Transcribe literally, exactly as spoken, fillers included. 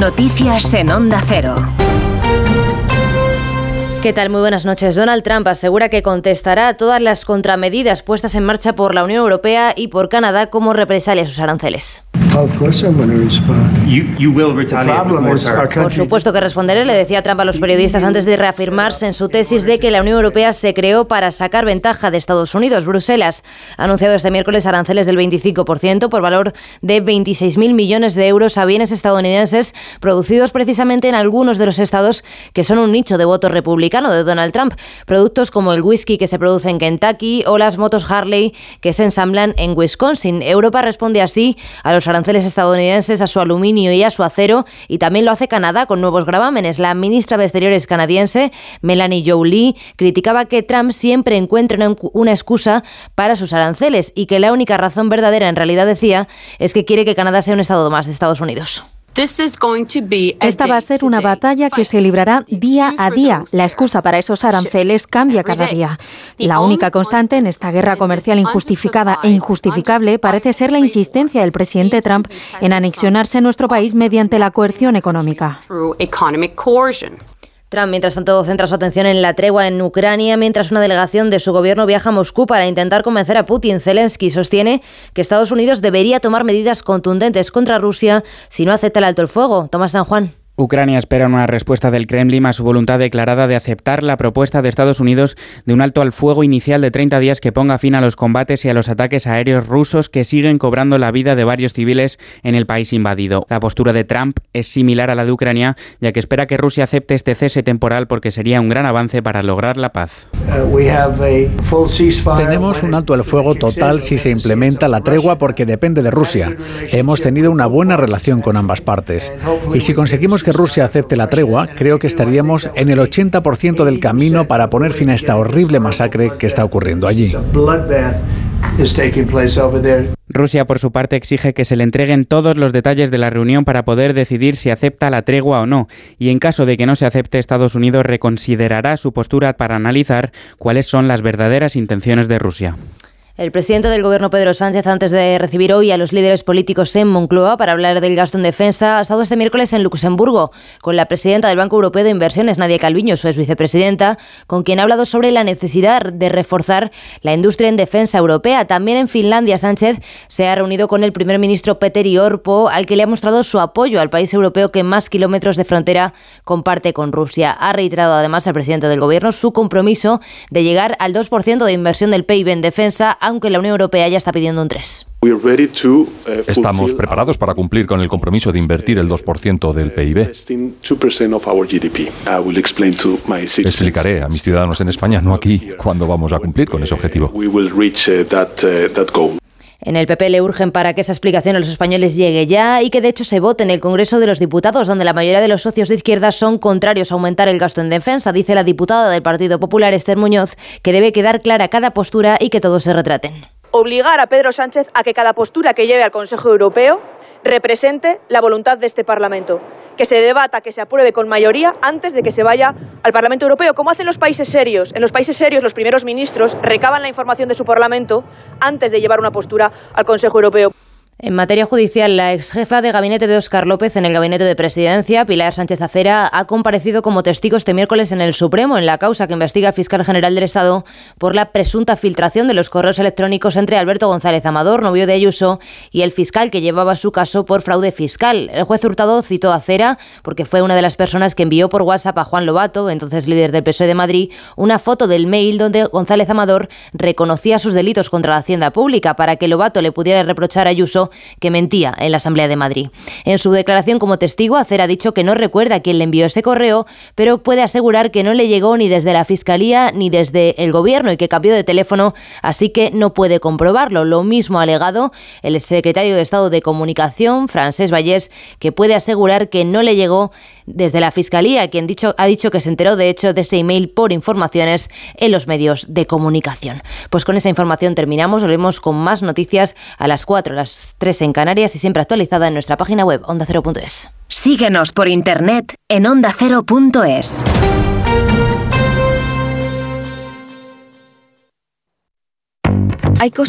Noticias en Onda Cero. ¿Qué tal? Muy buenas noches. Donald Trump asegura que contestará a todas las contramedidas puestas en marcha por la Unión Europea y por Canadá como represalia a sus aranceles. Por supuesto que responderé, le decía Trump a los periodistas antes de reafirmarse en su tesis de que la Unión Europea se creó para sacar ventaja de Estados Unidos. Bruselas ha anunciado este miércoles aranceles del veinticinco por ciento por valor de veintiséis mil millones de euros a bienes estadounidenses producidos precisamente en algunos de los estados que son un nicho de voto republicano de Donald Trump. Productos como el whisky que se produce en Kentucky o las motos Harley que se ensamblan en Wisconsin. Europa responde así a los aranceles estadounidenses a su aluminio y a su acero, y también lo hace Canadá con nuevos gravámenes. La ministra de Exteriores canadiense, Melanie Joly, criticaba que Trump siempre encuentre una, una excusa para sus aranceles y que la única razón verdadera, en realidad decía, es que quiere que Canadá sea un estado más de Estados Unidos. Esta va a ser una batalla que se librará día a día. La excusa para esos aranceles cambia cada día. La única constante en esta guerra comercial injustificada e injustificable parece ser la insistencia del presidente Trump en anexionarse nuestro país mediante la coerción económica. Trump, mientras tanto, centra su atención en la tregua en Ucrania, mientras una delegación de su gobierno viaja a Moscú para intentar convencer a Putin. Zelensky sostiene que Estados Unidos debería tomar medidas contundentes contra Rusia si no acepta el alto el fuego. Tomás San Juan. Ucrania espera una respuesta del Kremlin a su voluntad declarada de aceptar la propuesta de Estados Unidos de un alto al fuego inicial de treinta días que ponga fin a los combates y a los ataques aéreos rusos que siguen cobrando la vida de varios civiles en el país invadido. La postura de Trump es similar a la de Ucrania, ya que espera que Rusia acepte este cese temporal porque sería un gran avance para lograr la paz. Tenemos un alto al fuego total si se implementa la tregua porque depende de Rusia. Hemos tenido una buena relación con ambas partes. Y si conseguimos que Rusia acepte la tregua, creo que estaríamos en el ochenta por ciento del camino para poner fin a esta horrible masacre que está ocurriendo allí. Rusia, por su parte, exige que se le entreguen todos los detalles de la reunión para poder decidir si acepta la tregua o no, y en caso de que no se acepte, Estados Unidos reconsiderará su postura para analizar cuáles son las verdaderas intenciones de Rusia. El presidente del Gobierno, Pedro Sánchez, antes de recibir hoy a los líderes políticos en Moncloa para hablar del gasto en defensa, ha estado este miércoles en Luxemburgo con la presidenta del Banco Europeo de Inversiones, Nadia Calviño, su ex vicepresidenta, con quien ha hablado sobre la necesidad de reforzar la industria en defensa europea. También en Finlandia, Sánchez se ha reunido con el primer ministro Petteri Orpo, al que le ha mostrado su apoyo al país europeo que más kilómetros de frontera comparte con Rusia. Ha reiterado además el presidente del Gobierno su compromiso de llegar al dos por ciento de inversión del P I B en defensa, aunque la Unión Europea ya está pidiendo un tres por ciento. Estamos preparados para cumplir con el compromiso de invertir el dos por ciento del P I B. Explicaré a mis ciudadanos en España, no aquí, cuándo vamos a cumplir con ese objetivo. En el P P le urgen para que esa explicación a los españoles llegue ya y que de hecho se vote en el Congreso de los Diputados, donde la mayoría de los socios de izquierda son contrarios a aumentar el gasto en defensa. Dice la diputada del Partido Popular, Esther Muñoz, que debe quedar clara cada postura y que todos se retraten. Obligar a Pedro Sánchez a que cada postura que lleve al Consejo Europeo represente la voluntad de este Parlamento, que se debata, que se apruebe con mayoría antes de que se vaya al Parlamento Europeo, como hacen los países serios. En los países serios, los primeros ministros recaban la información de su Parlamento antes de llevar una postura al Consejo Europeo. En materia judicial, la exjefa de gabinete de Óscar López en el gabinete de presidencia, Pilar Sánchez Acera, ha comparecido como testigo este miércoles en el Supremo en la causa que investiga el fiscal general del Estado por la presunta filtración de los correos electrónicos entre Alberto González Amador, novio de Ayuso, y el fiscal que llevaba su caso por fraude fiscal. El juez Hurtado citó a Acera porque fue una de las personas que envió por WhatsApp a Juan Lobato, entonces líder del P S O E de Madrid, una foto del mail donde González Amador reconocía sus delitos contra la hacienda pública para que Lobato le pudiera reprochar a Ayuso que mentía en la Asamblea de Madrid. En su declaración como testigo, Acera ha dicho que no recuerda quién le envió ese correo, pero puede asegurar que no le llegó ni desde la Fiscalía ni desde el Gobierno y que cambió de teléfono, así que no puede comprobarlo. Lo mismo ha alegado el secretario de Estado de Comunicación, Francesc Vallès, que puede asegurar que no le llegó desde la Fiscalía, quien dicho, ha dicho que se enteró de hecho de ese email por informaciones en los medios de comunicación. Pues con esa información terminamos, volvemos con más noticias a las cuatro, a las tres en Canarias y siempre actualizada en nuestra página web onda cero punto es. Síguenos por internet en onda cero punto es. Hay cosas